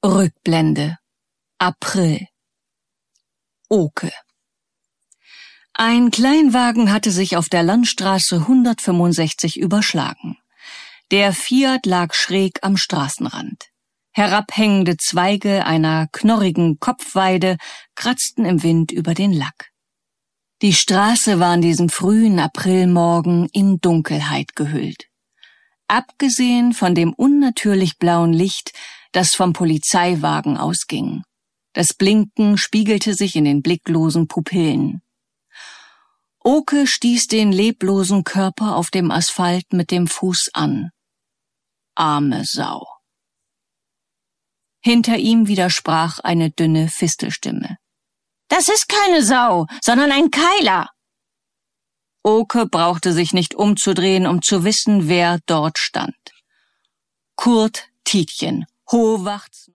Rückblende. April. Oke. Ein Kleinwagen hatte sich auf der Landstraße 165 überschlagen. Der Fiat lag schräg am Straßenrand. Herabhängende Zweige einer knorrigen Kopfweide kratzten im Wind über den Lack. Die Straße war an diesem frühen Aprilmorgen in Dunkelheit gehüllt. Abgesehen von dem unnatürlich blauen Licht, das vom Polizeiwagen ausging. Das Blinken spiegelte sich in den blicklosen Pupillen. Oke stieß den leblosen Körper auf dem Asphalt mit dem Fuß an. Arme Sau. Hinter ihm widersprach eine dünne Fistelstimme. »Das ist keine Sau, sondern ein Keiler!« Oke brauchte sich nicht umzudrehen, um zu wissen, wer dort stand. Kurt Tietjen, Hohewachts